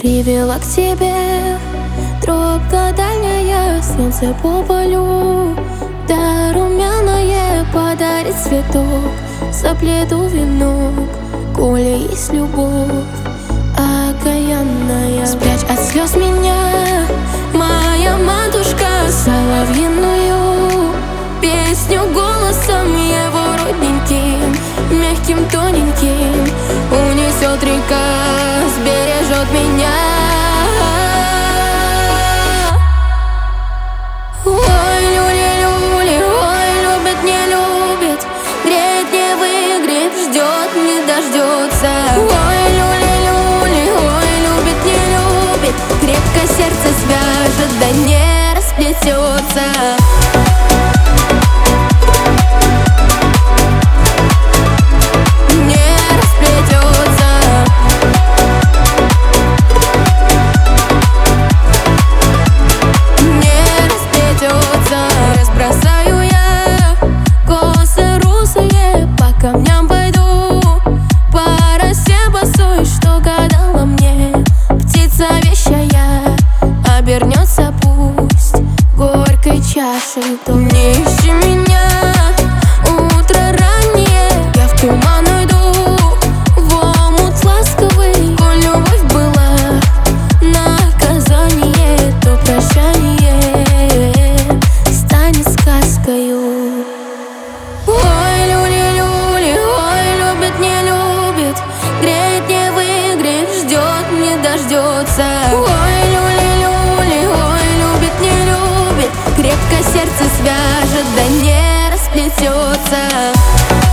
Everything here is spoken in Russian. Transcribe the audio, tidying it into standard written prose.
привела к тебе. Тропка дальняя, солнце по полю, да румяное подарит цветок. Заплету венок, коли есть любовь окаянная. Спрячь от слез меня, моя матушка, соловьиную песню голосом его родненьким, мягким, тоненьким. Унесет река, сбережет меня. Ой, люли-люли, ой, любит, не любит, греет, не выгреет, ждет, не дождется. Ой, люли-люли, ой, любит, не любит, крепко сердце свяжет, да не расплетется. Камням пойду, по росе босой, что гадала мне птица вещая, обернется пусть горькой чашей. То не ищи меня, утро раннее, я в туман уйду, в омут ласковый. Коль любовь была наказание, то прощание станет сказкою. Греет, не выгреет, ждет, не дождется. Ой, люли-люли, ой, любит, не любит, крепко сердце свяжет, да не расплетется.